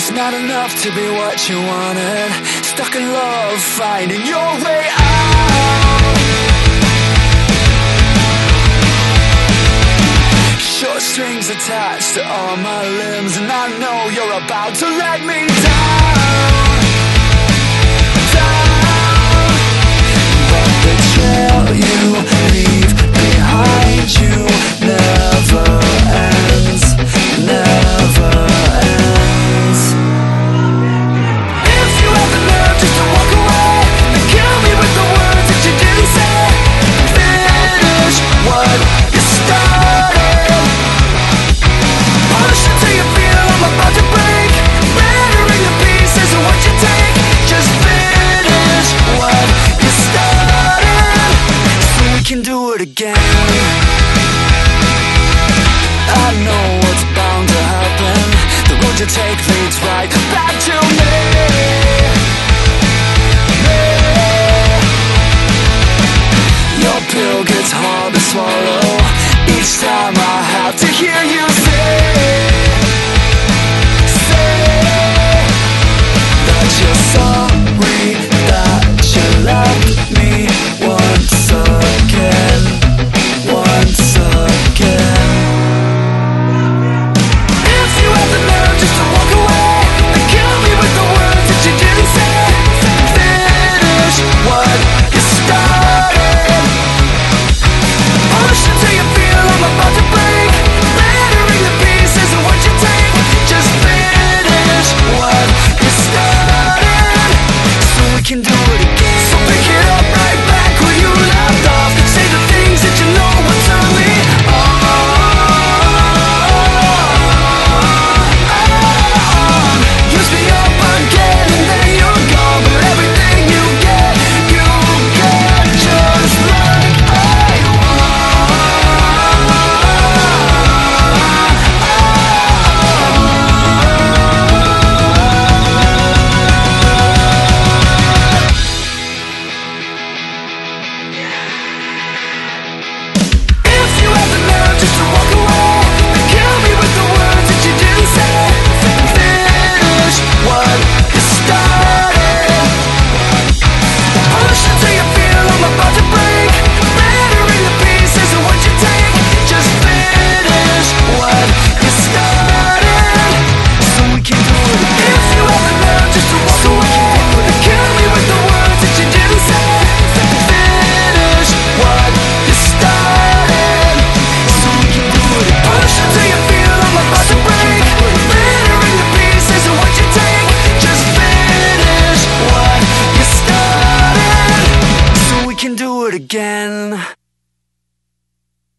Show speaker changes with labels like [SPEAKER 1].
[SPEAKER 1] It's not enough to be what you wanted. Stuck in love, finding your way out. Short strings attached to all my limbs, and I know you're about to let me down. Down. But the trail you leave behind you never ends, never ends. If you have the nerve just to walk away and kill me with the words that you didn't say, finish what you started. Push until you feel I'm about to break, battering the pieces of what you take. Just finish what you started, so we can do it again. I know what's bound to happen. The road you take leads right back to me. Your pill gets hard to swallow each time I have to hear you say that you're sorry that you left me once again, once again. If you have the nerve just to walk away and kill me with the words that you didn't say, finish what you started. Push until you feel I'm about to break, battering the pieces of what you take. Just finish what you started, so we can do it again. So pick it up right back where you left off. Say the things that you know will turn me on. Use me up again and then you're gone. But everything you get just like I If you have the nerve just to walk away and kill me with the words that you didn't say, finish what you started. Push until you feel I'm about to break, battering the pieces of what you take. Just finish what you started, so we can do it again. If you have the nerve just to walk away and kill me with the words that you didn't say, finish what you started, so we can do it again. Push until you feel I'm about to break, battering the pieces of what you take. Just finish what you started, so we can do it again.